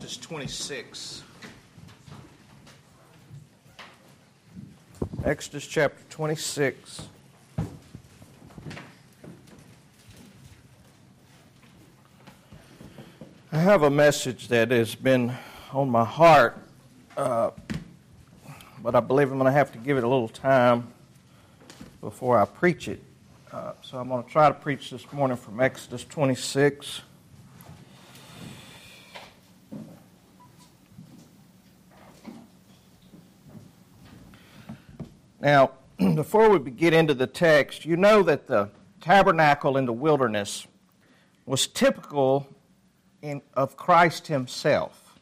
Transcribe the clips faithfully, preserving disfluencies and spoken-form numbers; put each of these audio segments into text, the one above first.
Exodus twenty-six. Exodus chapter twenty-six. I have a message that has been on my heart, uh, but I believe I'm going to have to give it a little time before I preach it. Uh, so I'm going to try to preach this morning from Exodus twenty-six. Now, before we get into the text, you know that the tabernacle in the wilderness was typical in, of Christ himself.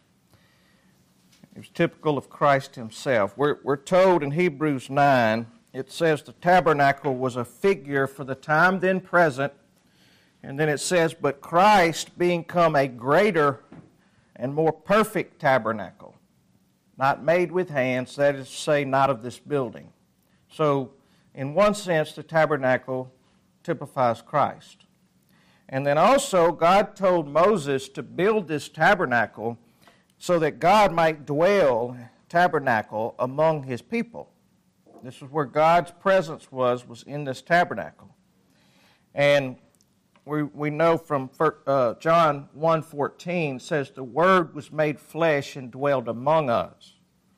It was typical of Christ himself. We're, we're told in Hebrews nine, it says the tabernacle was a figure for the time then present, and then it says, but Christ being come a greater and more perfect tabernacle, not made with hands, that is to say, not of this building. So, in one sense, the tabernacle typifies Christ. And then also, God told Moses to build this tabernacle so that God might dwell, tabernacle, among his people. This is where God's presence was, was in this tabernacle. And we we know from uh, John one fourteen, says the Word was made flesh and dwelled among us.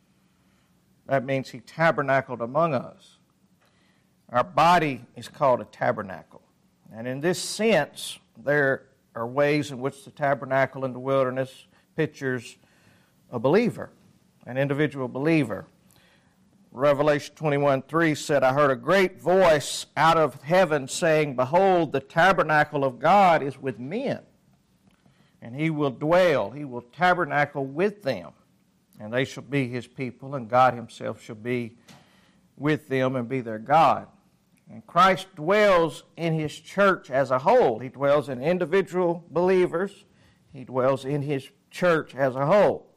That means he tabernacled among us. Our body is called a tabernacle. And in this sense, there are ways in which the tabernacle in the wilderness pictures a believer, an individual believer. Revelation twenty-one three said, I heard a great voice out of heaven saying, behold, the tabernacle of God is with men, and he will dwell, he will tabernacle with them. And they shall be his people, and God himself shall be with them and be their God. And Christ dwells in his church as a whole. He dwells in individual believers. He dwells in his church as a whole.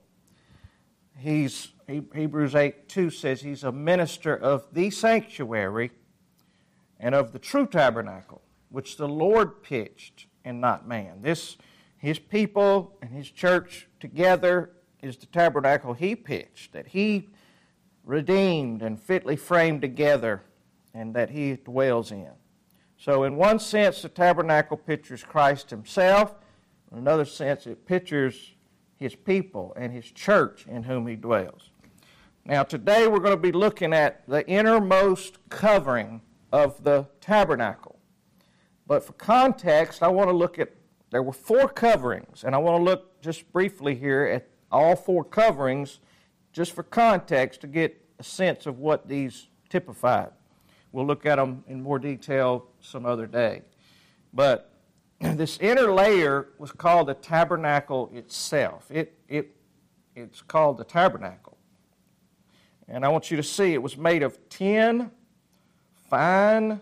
He's, Hebrews eight two says he's a minister of the sanctuary and of the true tabernacle, which the Lord pitched and not man. This, his people and his church together is the tabernacle he pitched, that he redeemed and fitly framed together, and that he dwells in. So in one sense, the tabernacle pictures Christ himself. In another sense, it pictures his people and his church in whom he dwells. Now today we're going to be looking at the innermost covering of the tabernacle. But for context, I want to look at, there were four coverings, and I want to look just briefly here at all four coverings, just for context, to get a sense of what these typified. We'll look at them in more detail some other day. But this inner layer was called the tabernacle itself. It, it, it's called the tabernacle. And I want you to see it was made of ten fine,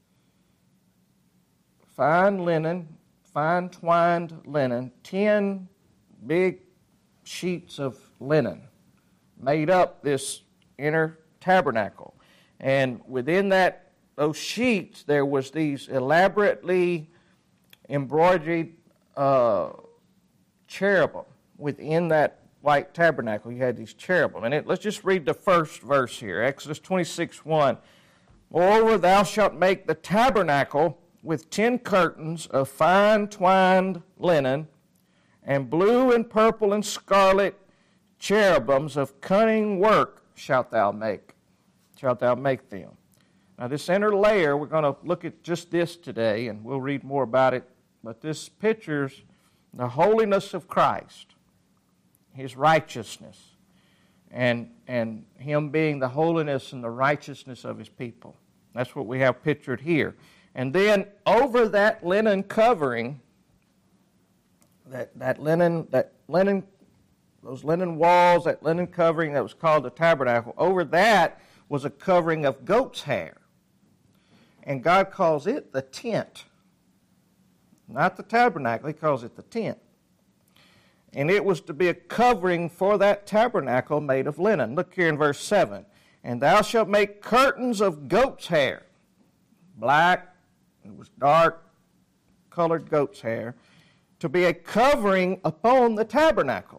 fine linen, fine twined linen, ten big sheets of linen made up this inner tabernacle. And within that, those sheets, there was these elaborately embroidered uh, cherubim within that white tabernacle. You had these cherubim. And it, let's just read the first verse here, Exodus twenty-six one. Moreover, thou shalt make the tabernacle with ten curtains of fine twined linen, and blue and purple and scarlet cherubims of cunning work shalt thou make. Shalt thou make them. Now this inner layer, we're going to look at just this today, and we'll read more about it, but this pictures the holiness of Christ, his righteousness, and, and him being the holiness and the righteousness of his people. That's what we have pictured here. And then over that linen covering, That that linen, that linen, those linen walls, that linen covering that was called the tabernacle, over that was a covering of goat's hair. And God calls it the tent. Not the tabernacle, he calls it the tent. And it was to be a covering for that tabernacle made of linen. Look here in verse seven. And thou shalt make curtains of goat's hair. Black, it was dark colored goat's hair, to be a covering upon the tabernacle.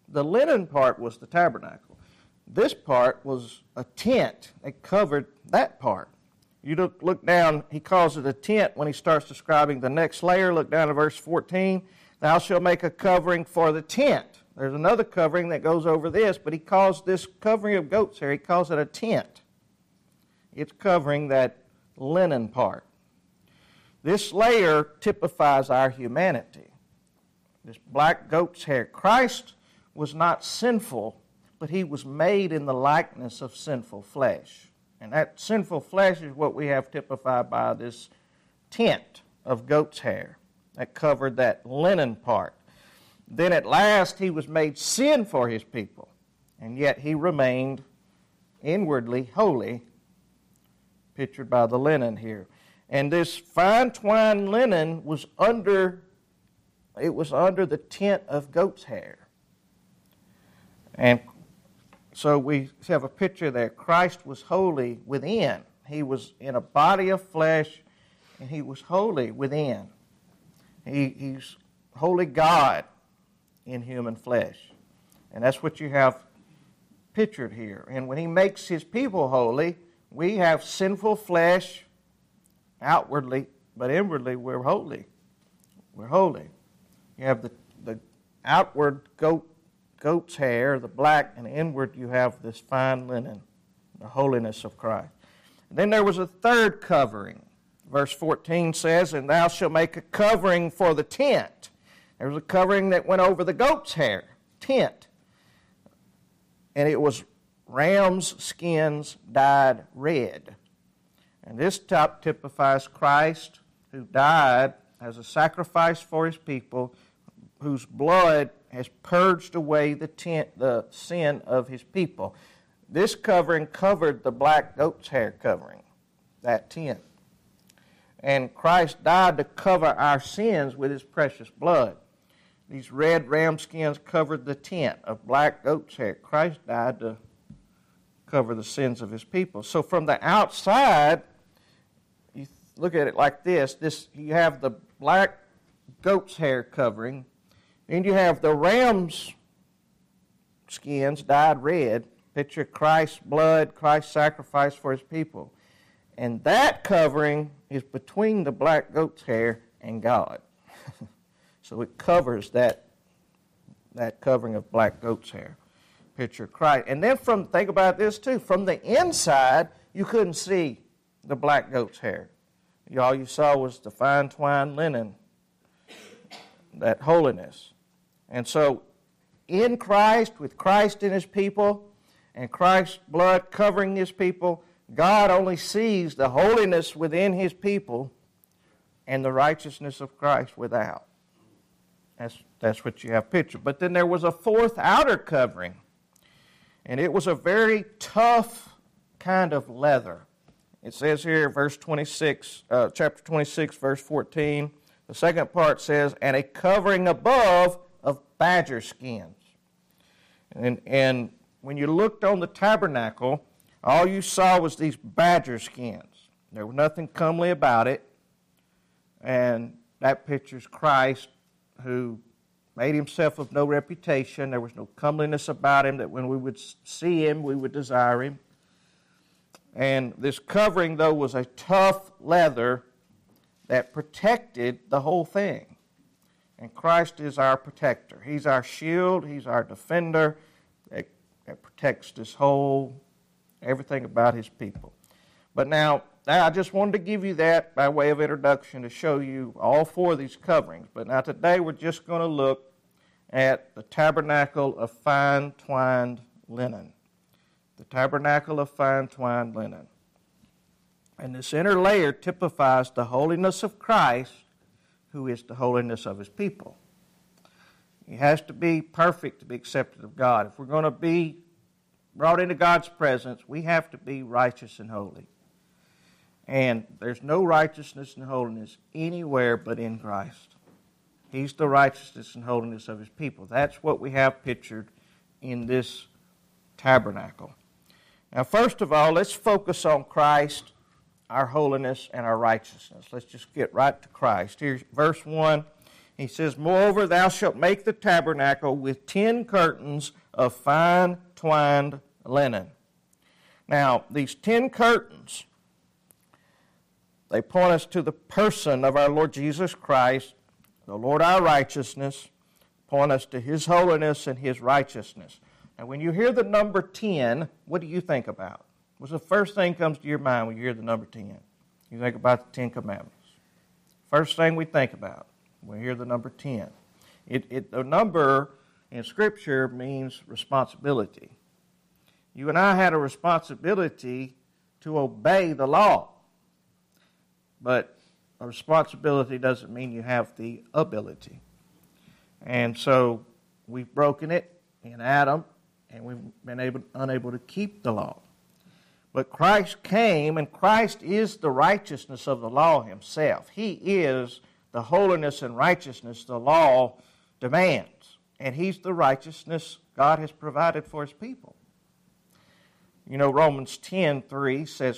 The linen part was the tabernacle. This part was a tent that covered that part. You look, look down, he calls it a tent when he starts describing the next layer. Look down at verse fourteen. Thou shalt make a covering for the tent. There's another covering that goes over this, but he calls this covering of goat's hair, he calls it a tent. It's covering that linen part. This layer typifies our humanity. This black goat's hair. Christ was not sinful, but he was made in the likeness of sinful flesh. And that sinful flesh is what we have typified by this tent of goat's hair that covered that linen part. Then at last he was made sin for his people, and yet he remained inwardly holy, pictured by the linen here. And this fine twined linen was under, it was under the tent of goat's hair. And so we have a picture there. Christ was holy within. He was in a body of flesh, and he was holy within. He, he's holy God in human flesh. And that's what you have pictured here. And when he makes his people holy, we have sinful flesh outwardly, but inwardly we're holy. We're holy. You have the, the outward goat goat's hair, the black, and inward you have this fine linen, the holiness of Christ. And then there was a third covering. Verse fourteen says, and thou shalt make a covering for the tent. There was a covering that went over the goat's hair, tent. And it was ram's skins dyed red. And this type typifies Christ, who died as a sacrifice for his people, whose blood has purged away the tent, the sin of his people. This covering covered the black goat's hair covering, that tent. And Christ died to cover our sins with his precious blood. These red ram skins covered the tent of black goat's hair. Christ died to cover the sins of his people. So from the outside, you look at it like this. This you have the black goat's hair covering. Then you have the ram's skins dyed red. Picture Christ's blood, Christ's sacrifice for his people. And that covering is between the black goat's hair and God. So it covers that, that covering of black goat's hair. Picture Christ. And then from, think about this too, from the inside, you couldn't see the black goat's hair. All you saw was the fine twined linen, that holiness. And so in Christ, with Christ in his people, and Christ's blood covering his people, God only sees the holiness within his people and the righteousness of Christ without. That's, that's what you have pictured. But then there was a fourth outer covering, and it was a very tough kind of leather. It says here, verse twenty-six, uh, chapter twenty-six, verse fourteen, the second part says, and a covering above of badger skins. And, and when you looked on the tabernacle, all you saw was these badger skins. There was nothing comely about it. And that pictures Christ, who made himself of no reputation. There was no comeliness about him, that when we would see him, we would desire him. And this covering, though, was a tough leather that protected the whole thing. And Christ is our protector. He's our shield. He's our defender that, that protects this whole, everything about his people. But now, I just wanted to give you that by way of introduction to show you all four of these coverings. But now today we're just going to look at the tabernacle of fine twined linen. The tabernacle of fine twined linen. And this inner layer typifies the holiness of Christ, who is the holiness of his people. He has to be perfect to be accepted of God. If we're going to be brought into God's presence, we have to be righteous and holy. And there's no righteousness and holiness anywhere but in Christ. He's the righteousness and holiness of his people. That's what we have pictured in this tabernacle. Now, first of all, let's focus on Christ, our holiness, and our righteousness. Let's just get right to Christ. Here's verse one. He says, moreover, thou shalt make the tabernacle with ten curtains of fine twined linen. Now, these ten curtains, they point us to the person of our Lord Jesus Christ, the Lord our righteousness, point us to His holiness and His righteousness. Now, when you hear the number ten, what do you think about? What's the first thing that comes to your mind when you hear the number ten? You think about the Ten Commandments. First thing we think about when we hear the number ten. It, it, the number in Scripture means responsibility. You and I had a responsibility to obey the law. But a responsibility doesn't mean you have the ability. And so we've broken it in Adam, and we've been able, unable to keep the law. But Christ came, and Christ is the righteousness of the law Himself. He is the holiness and righteousness the law demands. And He's the righteousness God has provided for His people. You know, Romans ten three says,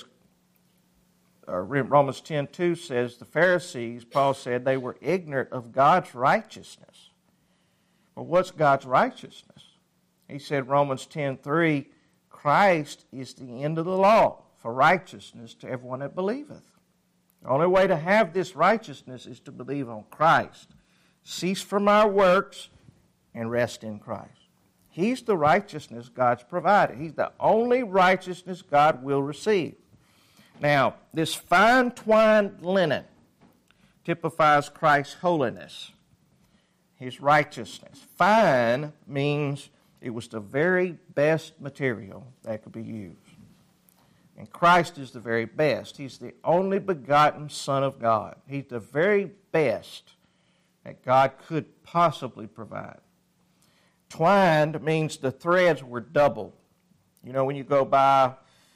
or Romans ten two says, the Pharisees, Paul said, they were ignorant of God's righteousness. Well, what's God's righteousness? He said, Romans ten three, Christ is the end of the law for righteousness to everyone that believeth. The only way to have this righteousness is to believe on Christ. Cease from our works and rest in Christ. He's the righteousness God's provided. He's the only righteousness God will receive. Now, this fine twined linen typifies Christ's holiness, His righteousness. Fine means it was the very best material that could be used. And Christ is the very best. He's the only begotten Son of God. He's the very best that God could possibly provide. Twined means the threads were doubled. You know, when you go buy,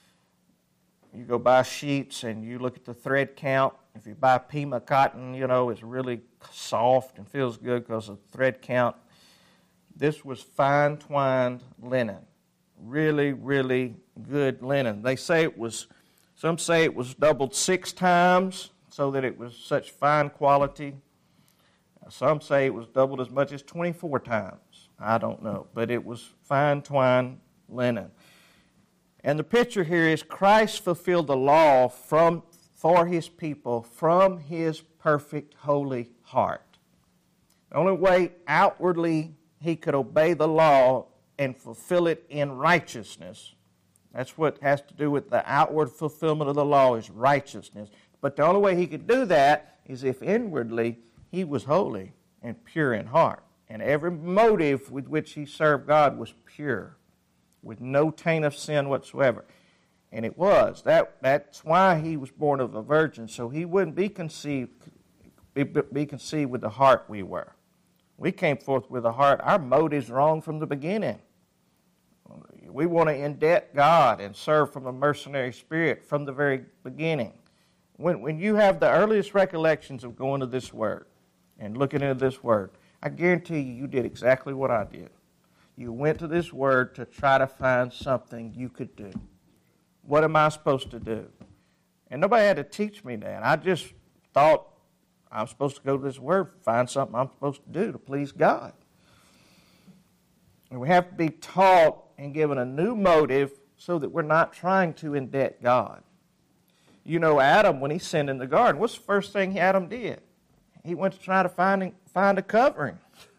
you go buy sheets and you look at the thread count. If you buy Pima cotton, you know, it's really soft and feels good because of the thread count. This was fine twined linen. Really, really good linen. They say it was, some say it was doubled six times so that it was such fine quality. Some say it was doubled as much as twenty-four times. I don't know. But it was fine twined linen. And the picture here is Christ fulfilled the law from for His people from His perfect, holy heart. The only way outwardly He could obey the law and fulfill it in righteousness, that's what has to do with the outward fulfillment of the law, is righteousness. But the only way He could do that is if inwardly He was holy and pure in heart. And every motive with which He served God was pure, with no taint of sin whatsoever. And it was. That, that's why He was born of a virgin, so He wouldn't be conceived, be, be conceived with the heart we were. We came forth with a heart. Our motive's wrong from the beginning. We want to indebt God and serve from a mercenary spirit from the very beginning. When, when you have the earliest recollections of going to this Word and looking into this Word, I guarantee you, you did exactly what I did. You went to this Word to try to find something you could do. What am I supposed to do? And nobody had to teach me that. I just thought I'm supposed to go to this Word, find something I'm supposed to do to please God. And we have to be taught and given a new motive so that we're not trying to indebt God. You know, Adam, when he sinned in the garden, what's the first thing Adam did? He went to try to find, find a covering.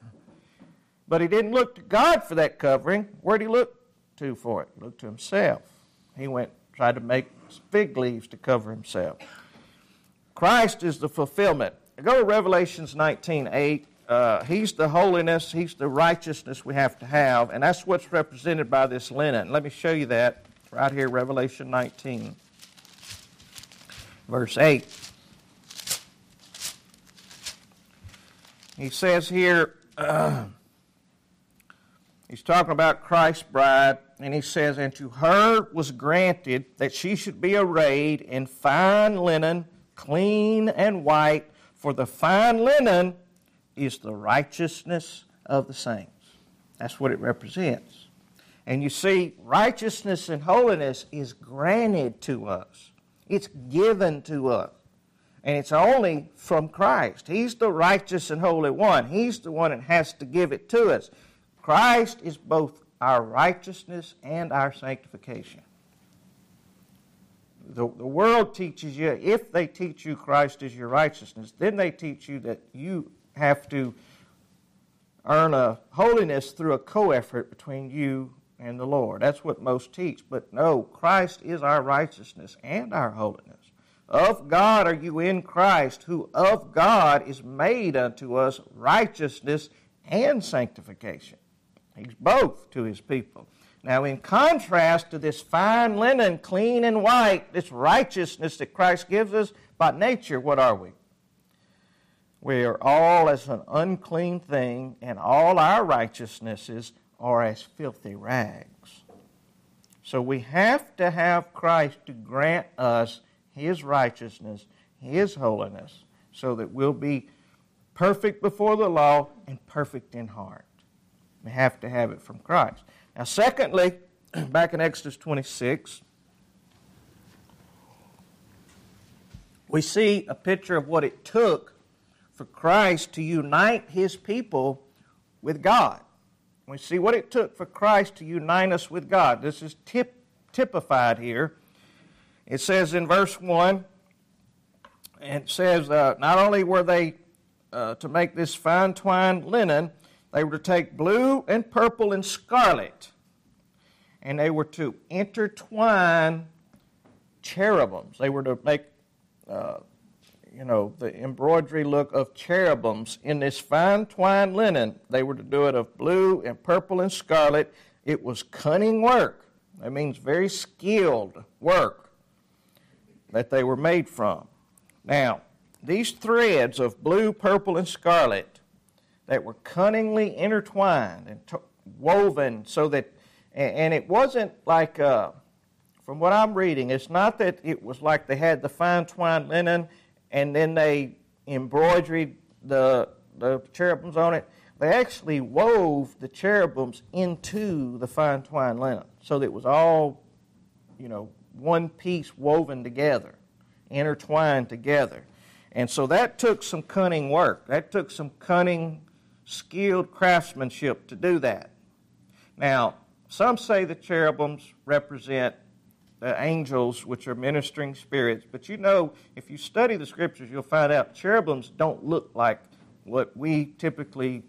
But he didn't look to God for that covering. Where did he look to for it? He looked to himself. He went tried to make fig leaves to cover himself. Christ is the fulfillment. Go to Revelation nineteen eight. Uh, he's the holiness, He's the righteousness we have to have, and that's what's represented by this linen. Let me show you that right here, Revelation nineteen, verse eight. He says here, uh, he's talking about Christ's bride, and he says, and to her was granted that she should be arrayed in fine linen, clean and white, for the fine linen is the righteousness of the saints. That's what it represents. And you see, righteousness and holiness is granted to us. It's given to us. And it's only from Christ. He's the righteous and holy one. He's the one that has to give it to us. Christ is both our righteousness and our sanctification. The, the world teaches you, if they teach you Christ is your righteousness, then they teach you that you have to earn a holiness through a co-effort between you and the Lord. That's what most teach. But no, Christ is our righteousness and our holiness. Of God are you in Christ, who of God is made unto us righteousness and sanctification. He's both to his people. Now, in contrast to this fine linen, clean and white, this righteousness that Christ gives us, by nature, what are we? We are all as an unclean thing, and all our righteousnesses are as filthy rags. So we have to have Christ to grant us his righteousness, his holiness, so that we'll be perfect before the law and perfect in heart. We have to have it from Christ. Now, secondly, back in Exodus twenty-six, we see a picture of what it took for Christ to unite his people with God. We see what it took for Christ to unite us with God. This is tip, typified here. It says in verse one, it says, uh, not only were they uh, to make this fine twined linen, they were to take blue and purple and scarlet, and they were to intertwine cherubims. They were to make, uh, you know, the embroidery look of cherubims in this fine twined linen. They were to do it of blue and purple and scarlet. It was cunning work. That means very skilled work that they were made from. Now, these threads of blue, purple, and scarlet that were cunningly intertwined and t- woven so that, and, and it wasn't like, uh, from what I'm reading, it's not that it was like they had the fine twined linen and then they embroidered the, the cherubims on it. They actually wove the cherubims into the fine twined linen so that it was all, you know, one piece woven together, intertwined together. And so that took some cunning work. That took some cunning, skilled craftsmanship to do that. Now, some say the cherubims represent the angels, which are ministering spirits. But you know, if you study the scriptures, you'll find out cherubims don't look like what we typically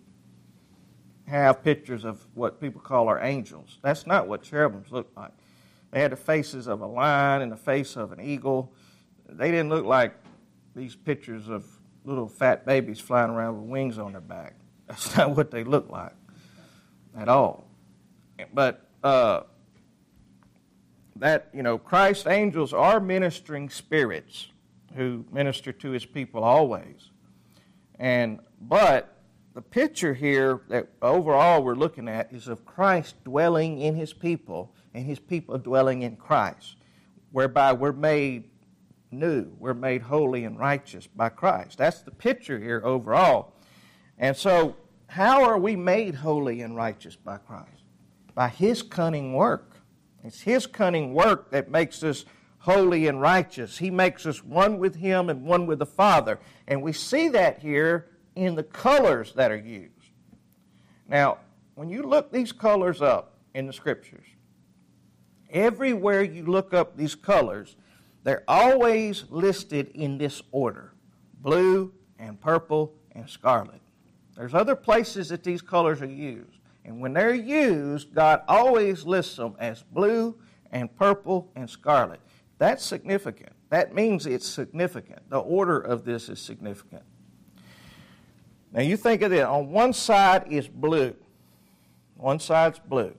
have pictures of what people call our angels. That's not what cherubims look like. They had the faces of a lion and the face of an eagle. They didn't look like these pictures of little fat babies flying around with wings on their back. That's not what they look like at all. But uh, that, you know, Christ's angels are ministering spirits who minister to his people always. And but the picture here that overall we're looking at is of Christ dwelling in his people and his people dwelling in Christ, whereby we're made new, we're made holy and righteous by Christ. That's the picture here overall. And so, how are we made holy and righteous by Christ? By his cunning work. It's his cunning work that makes us holy and righteous. He makes us one with him and one with the Father. And we see that here in the colors that are used. Now, when you look these colors up in the Scriptures, everywhere you look up these colors, they're always listed in this order: blue and purple and scarlet. There's other places that these colors are used. And when they're used, God always lists them as blue and purple and scarlet. That's significant. That means it's significant. The order of this is significant. Now you think of it. On one side is blue. One side's blue.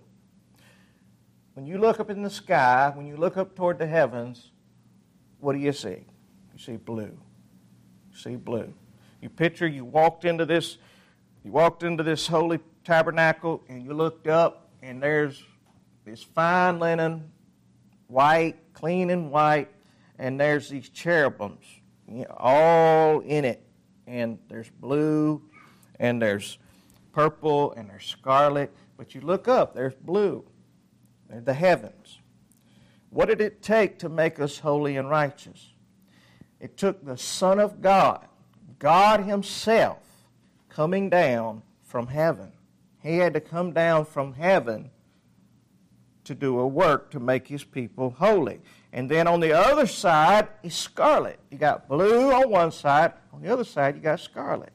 When you look up in the sky, when you look up toward the heavens, what do you see? You see blue. You see blue. You picture you walked into this, you walked into this holy tabernacle and you looked up and there's this fine linen, white, clean and white, and there's these cherubims, you know, all in it. And there's blue and there's purple and there's scarlet. But you look up, there's blue. There's the heavens. What did it take to make us holy and righteous? It took the Son of God, God himself, coming down from heaven. He had to come down from heaven to do a work to make his people holy. And then on the other side is scarlet. You got blue on one side. On the other side, you got scarlet.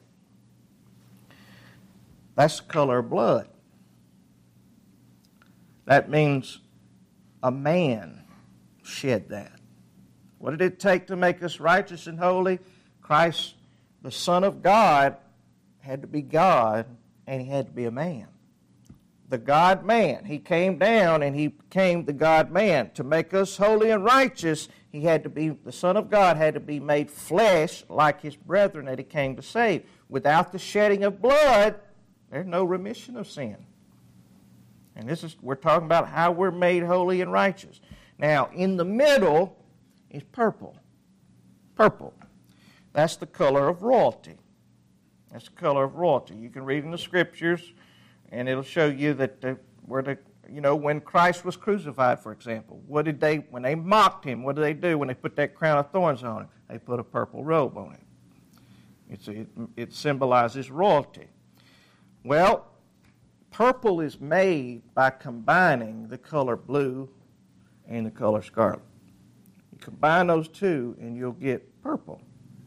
That's the color of blood. That means a man shed that. What did it take to make us righteous and holy? Christ, the Son of God, had to be God, and he had to be a man. The God-man. He came down and he became the God-man. To make us holy and righteous, he had to be, the Son of God had to be made flesh like his brethren that he came to save. Without the shedding of blood, there's no remission of sin. And this is, we're talking about how we're made holy and righteous. Now, in the middle is purple. Purple. That's the color of royalty. That's the color of royalty. You can read in the Scriptures, and it'll show you that the, where the, you know, when Christ was crucified, for example, what did they, when they mocked him, what did they do when they put that crown of thorns on him? They put a purple robe on him. It's a, it, it symbolizes royalty. Well, purple is made by combining the color blue and the color scarlet. You combine those two and you'll get purple.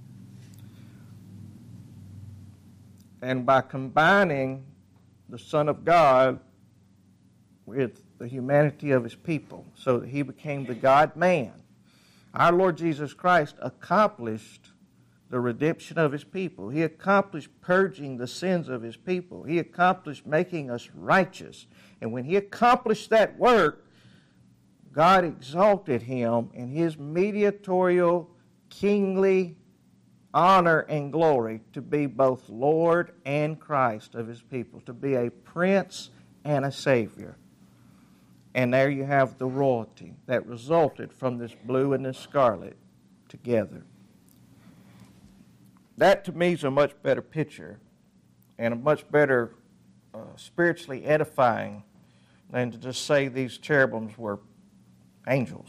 And by combining the Son of God with the humanity of his people, so that he became the God-man, our Lord Jesus Christ accomplished the redemption of his people. He accomplished purging the sins of his people. He accomplished making us righteous. And when he accomplished that work, God exalted him in his mediatorial, kingly honor and glory to be both Lord and Christ of his people, to be a prince and a savior. And there you have the royalty that resulted from this blue and this scarlet together. That to me is a much better picture and a much better uh, spiritually edifying than to just say these cherubims were angels.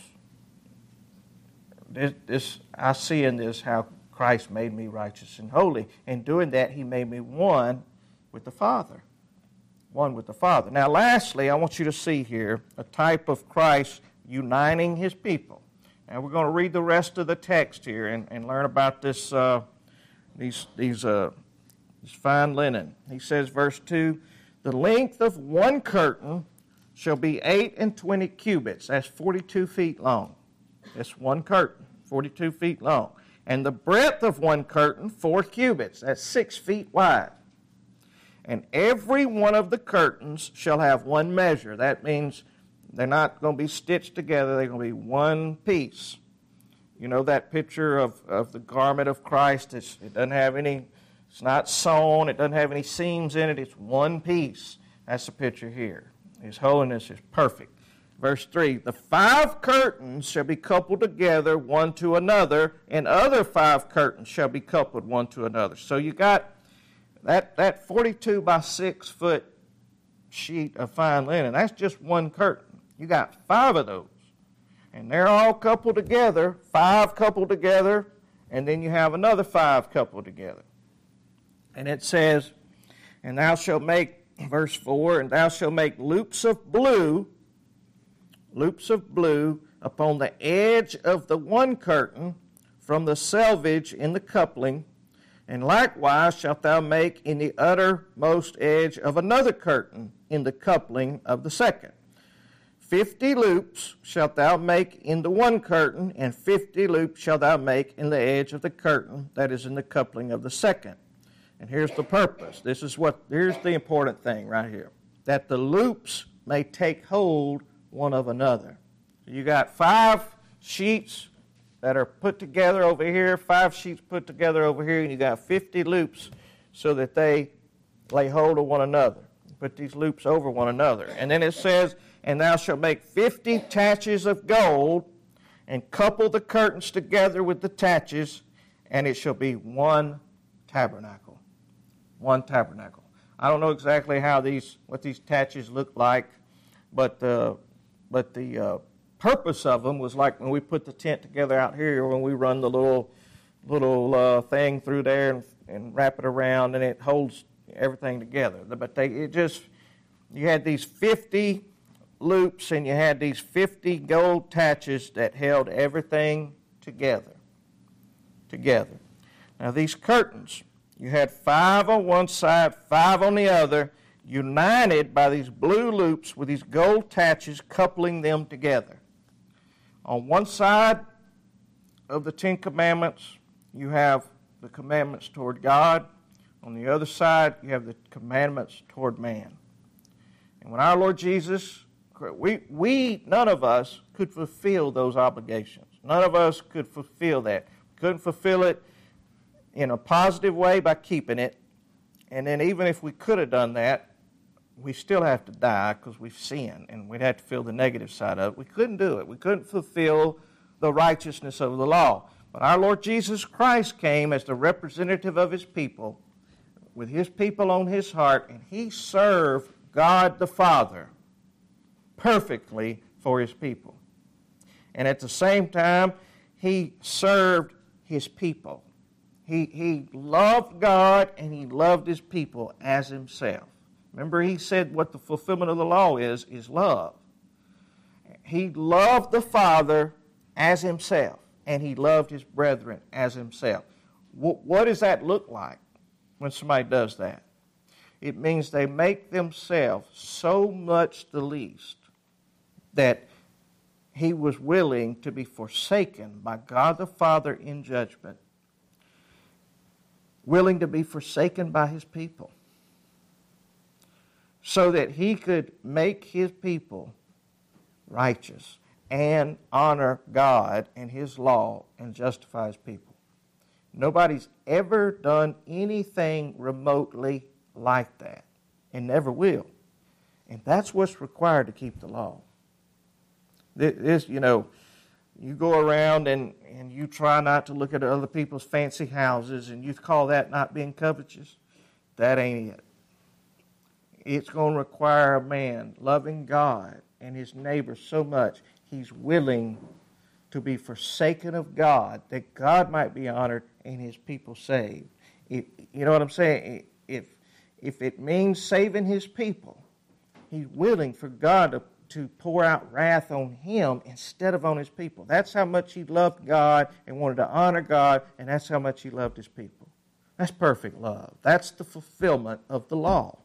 This, this I see in this how Christ made me righteous and holy. In doing that, he made me one with the Father. One with the Father. Now, lastly, I want you to see here a type of Christ uniting his people. And we're going to read the rest of the text here and, and learn about this uh, these these uh, this fine linen. He says, verse two, the length of one curtain shall be eight and twenty cubits. That's forty-two feet long. That's one curtain, forty-two feet long. And the breadth of one curtain, four cubits. That's six feet wide. And every one of the curtains shall have one measure. That means they're not going to be stitched together. They're going to be one piece. You know that picture of, of the garment of Christ? It's, it doesn't have any, it's not sewn. It doesn't have any seams in it. It's one piece. That's the picture here. His holiness is perfect. Verse three, the five curtains shall be coupled together one to another, and other five curtains shall be coupled one to another. So you got that, that forty-two by six foot sheet of fine linen. That's just one curtain. You got five of those. And they're all coupled together, five coupled together, and then you have another five coupled together. And it says, and thou shalt make, verse four, and thou shalt make loops of blue, loops of blue upon the edge of the one curtain from the selvage in the coupling, and likewise shalt thou make in the uttermost edge of another curtain in the coupling of the second. Fifty loops shalt thou make in the one curtain, and fifty loops shalt thou make in the edge of the curtain that is in the coupling of the second. And here's the purpose. This is what, here's the important thing right here. That the loops may take hold one of another. So you got five sheets that are put together over here, five sheets put together over here, and you got fifty loops so that they lay hold of one another. Put these loops over one another. And then it says, and thou shalt make fifty taches of gold, and couple the curtains together with the taches, and it shall be one tabernacle. One tabernacle. I don't know exactly how these, what these taches look like, but uh, but the uh, purpose of them was like when we put the tent together out here, when we run the little little uh, thing through there and, and wrap it around, and it holds everything together. But they, it just, you had these fifty loops, and you had these fifty gold taches that held everything together. Together. Now these curtains, you had five on one side, five on the other, united by these blue loops with these gold taches coupling them together. On one side of the Ten Commandments, you have the commandments toward God. On the other side, you have the commandments toward man. And when our Lord Jesus, we, we none of us could fulfill those obligations. None of us could fulfill that. We couldn't fulfill it in a positive way by keeping it. And then even if we could have done that, we still have to die because we've sinned, and we'd have to feel the negative side of it. We couldn't do it. We couldn't fulfill the righteousness of the law. But our Lord Jesus Christ came as the representative of his people, with his people on his heart, and he served God the Father perfectly for his people. And at the same time, he served his people. He, he loved God and he loved his people as himself. Remember, he said what the fulfillment of the law is, is love. He loved the Father as himself, and he loved his brethren as himself. What, what does that look like when somebody does that? It means they make themselves so much the least that he was willing to be forsaken by God the Father in judgment, willing to be forsaken by his people, so that he could make his people righteous and honor God and his law and justify his people. Nobody's ever done anything remotely like that, and never will. And that's what's required to keep the law. This, you know, you go around and, and you try not to look at other people's fancy houses, and you call that not being covetous. That ain't it. It's going to require a man loving God and his neighbor so much, he's willing to be forsaken of God, that God might be honored and his people saved. If, you know what I'm saying? If, if it means saving his people, he's willing for God to to pour out wrath on him instead of on his people. That's how much he loved God and wanted to honor God, and that's how much he loved his people. That's perfect love. That's the fulfillment of the law.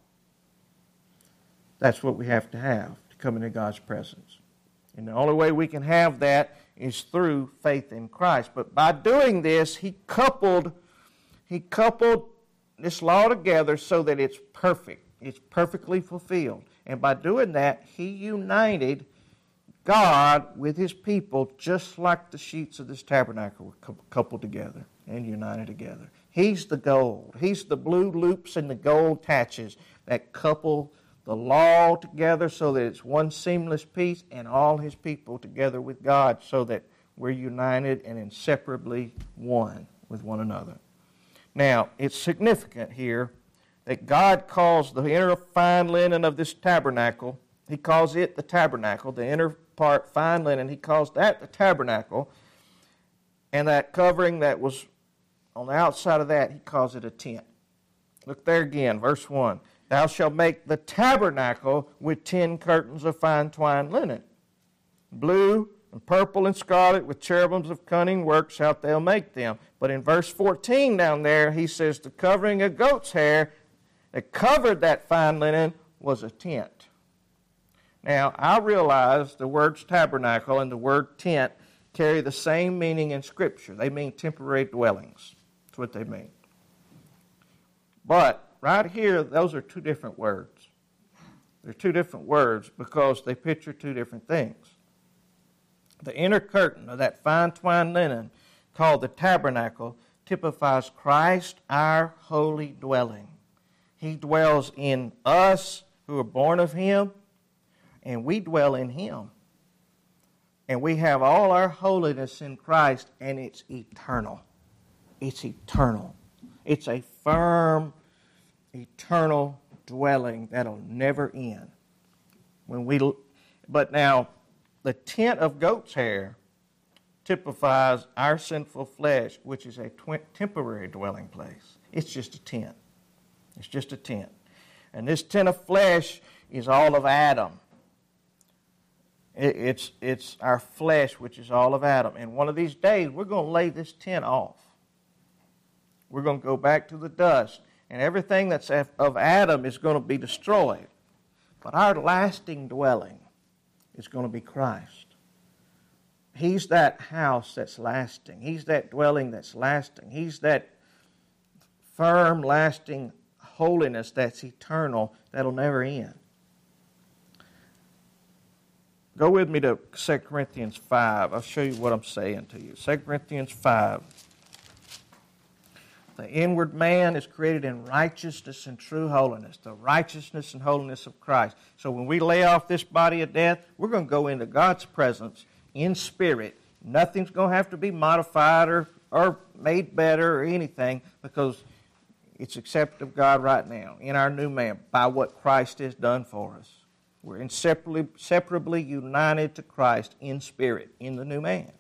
That's what we have to have to come into God's presence. And the only way we can have that is through faith in Christ. But by doing this, he coupled, he coupled this law together so that it's perfect. It's perfectly fulfilled. And by doing that, he united God with his people just like the sheets of this tabernacle were coupled together and united together. He's the gold. He's the blue loops and the gold taches that couple the law together so that it's one seamless piece, and all his people together with God so that we're united and inseparably one with one another. Now, it's significant here that God calls the inner fine linen of this tabernacle, he calls it the tabernacle, the inner part fine linen, he calls that the tabernacle, and that covering that was on the outside of that, he calls it a tent. Look there again, verse one. Thou shalt make the tabernacle with ten curtains of fine twined linen. Blue and purple and scarlet with cherubims of cunning work shalt thou make them. But in verse fourteen down there, he says the covering of goat's hair that covered that fine linen was a tent. Now, I realize the words tabernacle and the word tent carry the same meaning in Scripture. They mean temporary dwellings. That's what they mean. But right here, those are two different words. They're two different words because they picture two different things. The inner curtain of that fine twined linen called the tabernacle typifies Christ, our holy dwelling. He dwells in us who are born of him, and we dwell in him. And we have all our holiness in Christ, and it's eternal. It's eternal. It's a firm, eternal dwelling that'll never end. When we, but now, the tent of goat's hair typifies our sinful flesh, which is a tw- temporary dwelling place. It's just a tent. It's just a tent. And this tent of flesh is all of Adam. It, it's, it's our flesh, which is all of Adam. And one of these days, we're going to lay this tent off. We're going to go back to the dust. And everything that's of Adam is going to be destroyed. But our lasting dwelling is going to be Christ. He's that house that's lasting. He's that dwelling that's lasting. He's that firm, lasting holiness that's eternal, that'll never end. Go with me to Second Corinthians five. I'll show you what I'm saying to you. Second Corinthians five. The inward man is created in righteousness and true holiness, the righteousness and holiness of Christ. So when we lay off this body of death, we're going to go into God's presence in spirit. Nothing's going to have to be modified or, or made better or anything, because it's accepted of God right now in our new man by what Christ has done for us. We're inseparably, inseparably united to Christ in spirit, in the new man.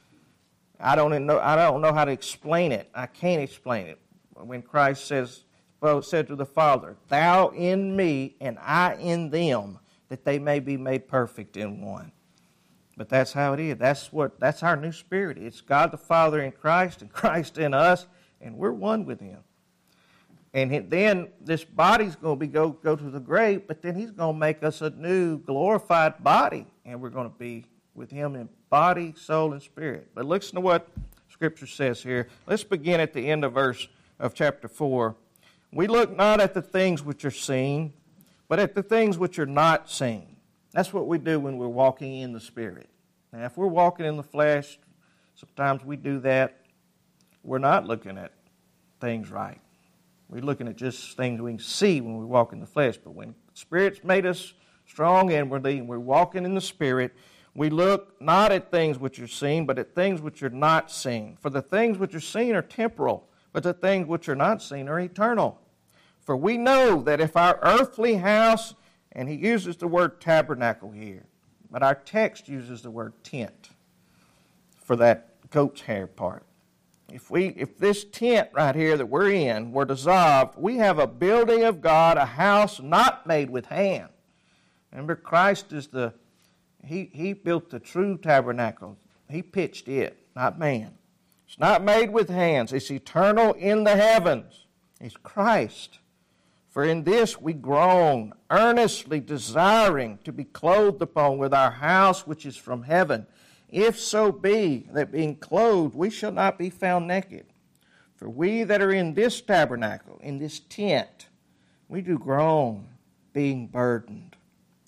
I don't know. I don't know how to explain it. I can't explain it. When Christ says, well, said to the Father, "Thou in me and I in them, that they may be made perfect in one." But that's how it is. That's what. That's our new spirit. It's God the Father in Christ and Christ in us, and we're one with Him. And then this body's going to be go go to the grave, but then He's going to make us a new glorified body, and we're going to be with Him in body, soul, and spirit. But listen to what Scripture says here. Let's begin at the end of verse of chapter four. We look not at the things which are seen, but at the things which are not seen. That's what we do when we're walking in the Spirit. Now, if we're walking in the flesh, sometimes we do that. We're not looking at things right. We're looking at just things we can see when we walk in the flesh. But when the Spirit's made us strong inwardly and we're walking in the Spirit, we look not at things which are seen, but at things which are not seen. For the things which are seen are temporal, but the things which are not seen are eternal. For we know that if our earthly house, and he uses the word tabernacle here, but our text uses the word tent for that goat's hair part. If we, if this tent right here that we're in were dissolved, we have a building of God, a house not made with hand. Remember, Christ is the He, he built the true tabernacle. He pitched it, not man. It's not made with hands. It's eternal in the heavens. It's Christ. For in this we groan, earnestly desiring to be clothed upon with our house which is from heaven. If so be that being clothed we shall not be found naked. For we that are in this tabernacle, in this tent, we do groan, being burdened.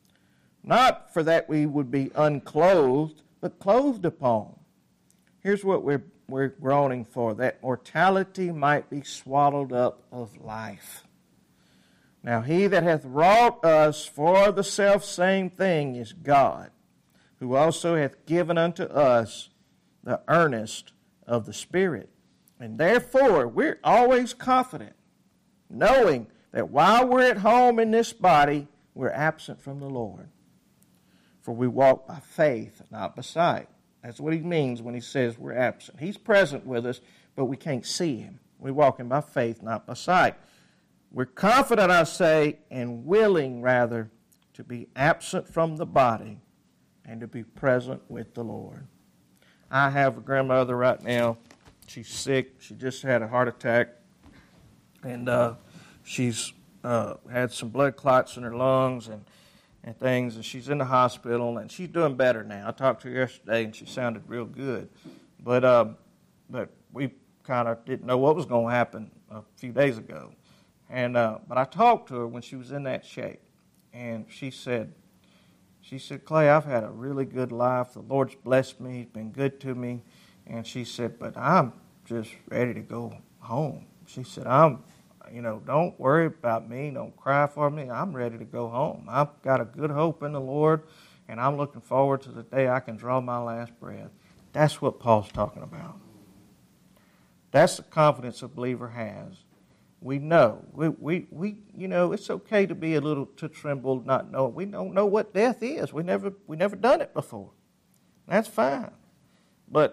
Not for that we would be unclothed, but clothed upon. Here's what we're, we're groaning for, that mortality might be swallowed up of life. Now he that hath wrought us for the selfsame thing is God, who also hath given unto us the earnest of the Spirit. And therefore we're always confident, knowing that while we're at home in this body, we're absent from the Lord. For we walk by faith, not by sight. That's what he means when he says we're absent. He's present with us, but we can't see him. We're walking by faith, not by sight. We're confident, I say, and willing, rather, to be absent from the body and to be present with the Lord. I have a grandmother right now. She's sick. She just had a heart attack. And uh, she's uh, had some blood clots in her lungs and and things, and she's in the hospital, and she's doing better now. I talked to her yesterday, and she sounded real good. But um, but we kind of didn't know what was going to happen a few days ago. And uh, but I talked to her when she was in that shape, and she said, she said, "Clay, I've had a really good life. The Lord's blessed me. He's been good to me." And she said, "But I'm just ready to go home." She said, "I'm You know, don't worry about me. Don't cry for me. I'm ready to go home. I've got a good hope in the Lord, and I'm looking forward to the day I can draw my last breath." That's what Paul's talking about. That's the confidence a believer has. We know. We, we, we, you know, it's okay to be a little, to tremble, not know. We don't know what death is. We never, we never done it before. That's fine. But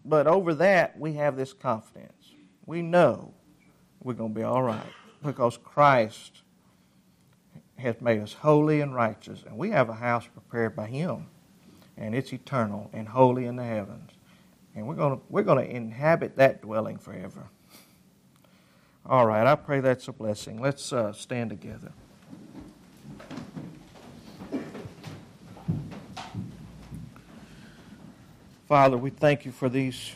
But over that, we have this confidence. We know we're going to be all right because Christ has made us holy and righteous, and we have a house prepared by Him, and it's eternal and holy in the heavens, and we're going to we're going to inhabit that dwelling forever. All right, I pray that's a blessing. Let's uh, stand together. Father, we thank you for these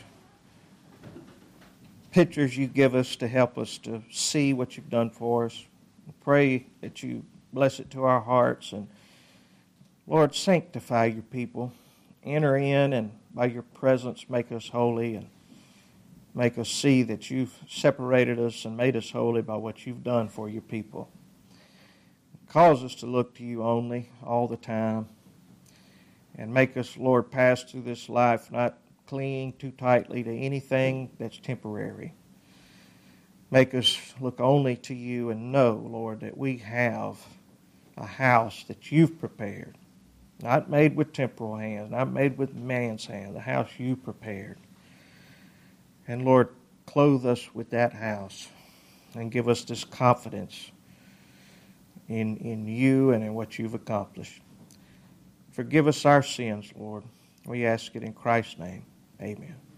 pictures you give us to help us to see what you've done for us. We pray that you bless it to our hearts, and Lord, sanctify your people. Enter in, and by your presence make us holy, and make us see that you've separated us and made us holy by what you've done for your people. Cause us to look to you only all the time, and make us, Lord, pass through this life not clinging too tightly to anything that's temporary. Make us look only to you and know, Lord, that we have a house that you've prepared, not made with temporal hands, not made with man's hands, a house you prepared. And Lord, clothe us with that house and give us this confidence in, in you and in what you've accomplished. Forgive us our sins, Lord. We ask it in Christ's name. Amen.